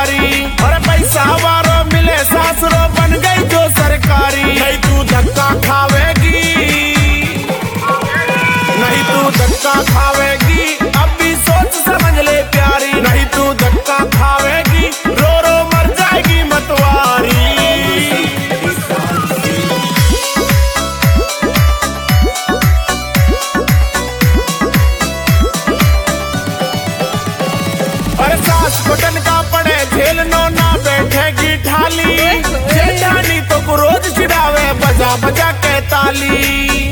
प्यारी। और पैसा वारो मिले सासुरो बन गई जो सरकारी। नहीं तू धक्का खावेगी, नहीं तू धक्का खावेगी, अभी सोच समझ ले प्यारी। नहीं तू धक्का खावेगी, रो रो मर जाएगी मतवारी। सास घुटन का पड़े झेलनो ना बैठेगी ठाली। जेठानी तो रोज चिढ़ावे बजा बजा के ताली।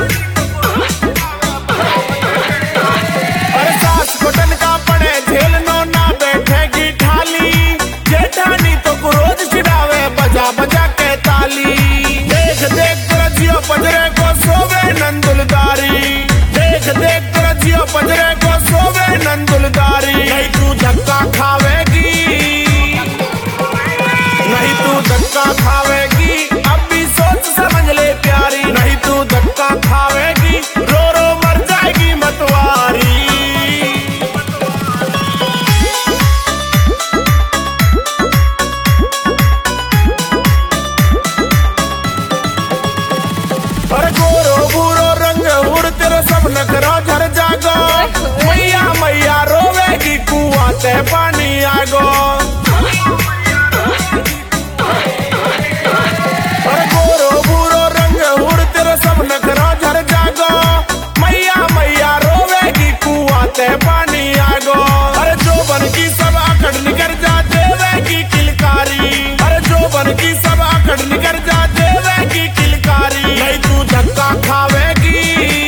अरे सास घुटन का पड़े झेलनो ना बैठेगी ठाली। जेठानी तो रोज चिढ़ावे बजा बजा के ताली। देख देख तेरा जियो पजरे को सोवे नंदुलदारी। देख देख तेरा जियो पजरे को सोवे नंदुलदारी। नहीं तू धक्का खावेगी, नहीं तू धक्का खावेगी, अभी सोच समझ ले प्यारी। नहीं तू धक्का खावेगी, रो रो मर जाएगी मतवारी। अरे गोरो भूरो रंग उड़ तेरे सब नखरा झर जागो। मैया मैया रोवेगी कुआं ते पानी आगो। अरे गोरो भूरो रंग उड़ तेरे सब नखरा झर जागो। मैया मैया रोवेगी कुआं ते पानी आगो। अरे जो बन की सब आकड़ निकर जा देवेगी किलकारी। अरे जो बन की सब आकड़ निकर जा देवेगी किलकारी। नहीं तू धक्का खावेगी,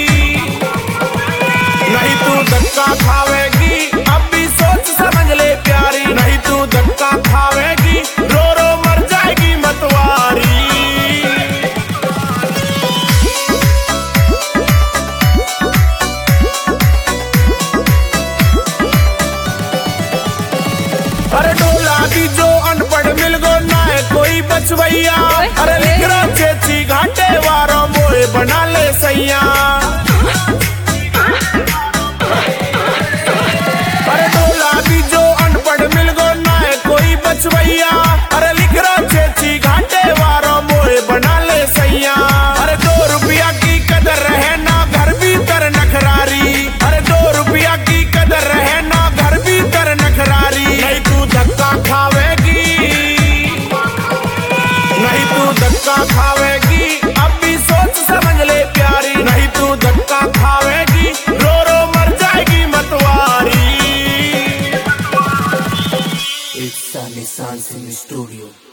नहीं तू धक्का खावेगी, अभी सोच समझ ले प्यारी। नहीं तू धक्का खावेगी, रो रो मर जाएगी मतवारी। अरे डोला दी जो अनपढ़ मिल गो ना है कोई बचवैया। अरे लिख रो चेची घाटे वारो मोए बना ले सैया। अरे डोला दी जो अनपढ़ मिल गो ना है कोई बचवैया। अरे लिख रो चेची घाटे वारो मोए बना ले सैया। अरे 2 रुपया की कदर रहे ना घर भीतर नखरारी। अरे 2 रुपया की कदर रहे ना घर भीतर नखरारी। नहीं तू धक्का खावेगी, नहीं तू धक्का खावेगी, अभी सोच समझ ले प्यारी। नहीं तू धक्का खावेगी, रो रो मर जाएगी मतवारी। It's Sunny Sun Studio.